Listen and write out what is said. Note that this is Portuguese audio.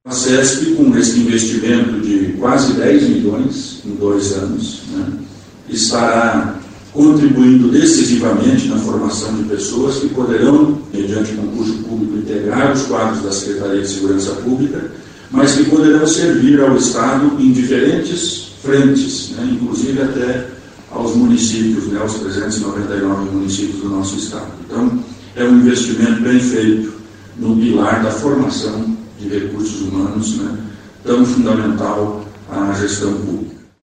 A CESP, com esse investimento de quase 10 milhões em 2 anos, estará contribuindo decisivamente na formação de pessoas que poderão, mediante concurso público, integrar os quadros da Secretaria de Segurança Pública, mas que poderão servir ao Estado em diferentes frentes, inclusive até aos municípios, aos 399 municípios do nosso Estado. Então, é um investimento bem feito no pilar da formação de recursos humanos, tão fundamental à gestão pública.